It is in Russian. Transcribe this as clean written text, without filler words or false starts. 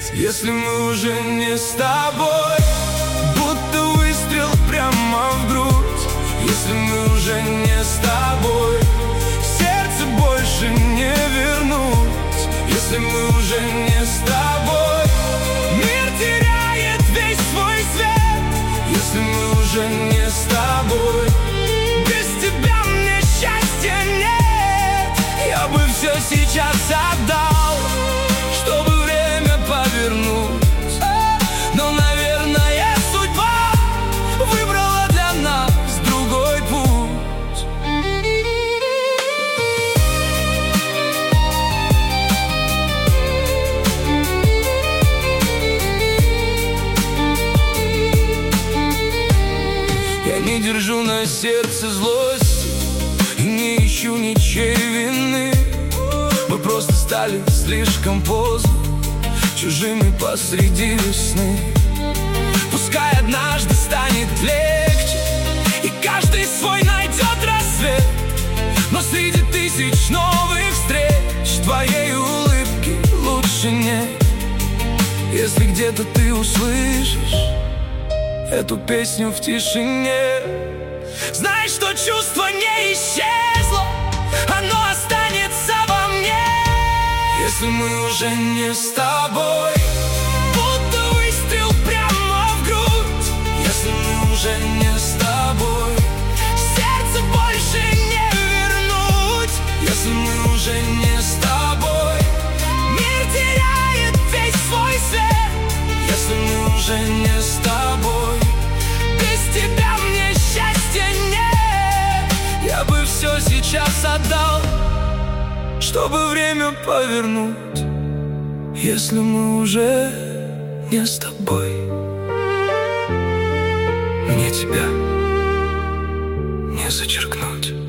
Если мы уже не с тобой, будто выстрел прямо в грудь. Если мы уже не с тобой, сердце больше не вернуть. Если мы уже не с тобой, мир теряет весь свой свет. Если мы уже не с тобой, без тебя мне счастья нет. Я бы все сейчас отдал, чтобы время повернуть. Но, наверное, судьба выбрала для нас другой путь. Я не держу на сердце злости и не ищу ничьей вины. Мы просто стали слишком поздно чужими посреди весны. Пускай однажды станет легче, и каждый свой найдет рассвет. Но среди тысяч новых встреч твоей улыбки лучше нет. Если где-то ты услышишь эту песню в тишине, знай, что чувство не исчезло, оно останется во мне. Если мы уже не с тобой, будто выстрел прямо в грудь. Если мы уже не с тобой, сердце больше не вернуть. Если мы уже не с тобой, мир теряет весь свой свет. Если мы уже не с тобой, без тебя мне счастья нет. Я бы все сейчас отдал, чтобы время повернуть. Если мы уже не с тобой, мне тебя не зачеркнуть.